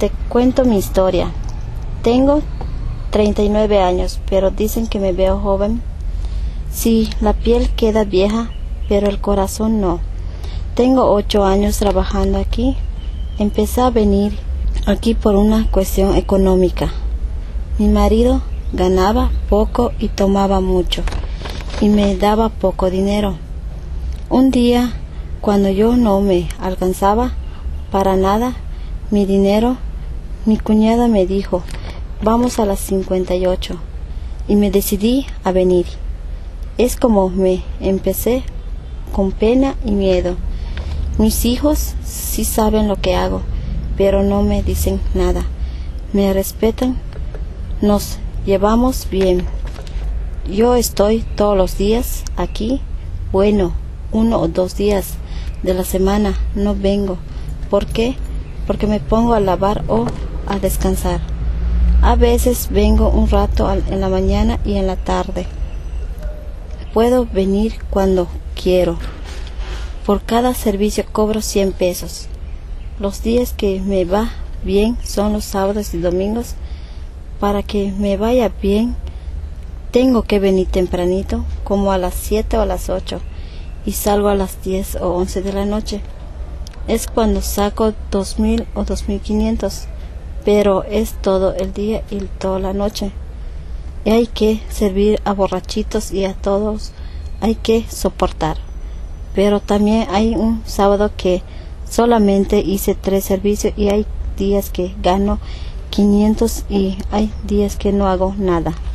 Te cuento mi historia. Tengo 39 años, pero dicen que me veo joven. Sí, la piel queda vieja, pero el corazón no. Tengo 8 años trabajando aquí. Empecé a venir aquí por una cuestión económica. Mi marido ganaba poco y tomaba mucho, y me daba poco dinero. Un día, cuando yo no me alcanzaba para nada mi dinero, mi cuñada me dijo, vamos a las 58, y me decidí a venir. Es como me empecé con pena y miedo. Mis hijos sí saben lo que hago, pero no me dicen nada. Me respetan, nos llevamos bien. Yo estoy todos los días aquí. Bueno, 1 o 2 días de la semana no vengo. ¿Por qué? Porque me pongo a lavar o a descansar. A veces vengo un rato en la mañana y en la tarde. Puedo venir cuando quiero. Por cada servicio cobro 100 pesos. Los días que me va bien son los sábados y domingos. Para que me vaya bien, tengo que venir tempranito, como a las 7 o a las 8, y salgo a las 10 o 11 de la noche. Es cuando saco 2,000 o 2,500, pero es todo el día y toda la noche. Y hay que servir a borrachitos y a todos hay que soportar. Pero también hay un sábado que solamente hice 3 servicios y hay días que gano 500 y hay días que no hago nada.